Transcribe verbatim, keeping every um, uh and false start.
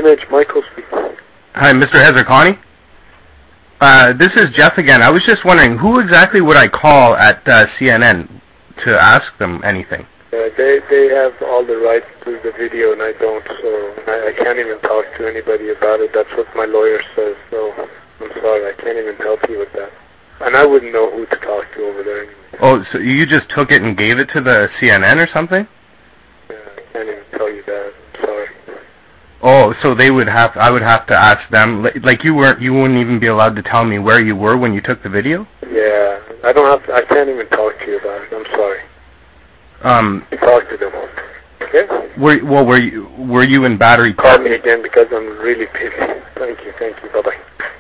Image, Michael speaking. Hi, Mister Hezarkhani. Uh, this is Jeff again. I was just wondering, who exactly would I call at uh, C N N to ask them anything? Uh, they they have all the rights to the video, and I don't, so I, I can't even talk to anybody about it. That's what my lawyer says, so I'm sorry, I can't even help you with that. And I wouldn't know who to talk to over there anyway. Oh, so you just took it and gave it to the C N N or something? Yeah, I can't even tell you that. I'm sorry. Oh, so they would have, I would have to ask them, like, like you weren't, you wouldn't even be allowed to tell me where you were when you took the video? Yeah, I don't have to, I can't even talk to you about it. I'm sorry. Um, You talk to them. Okay? were, well, were you, were you in Battery Call Park? me again because I'm really busy. Thank you, thank you. Bye-bye.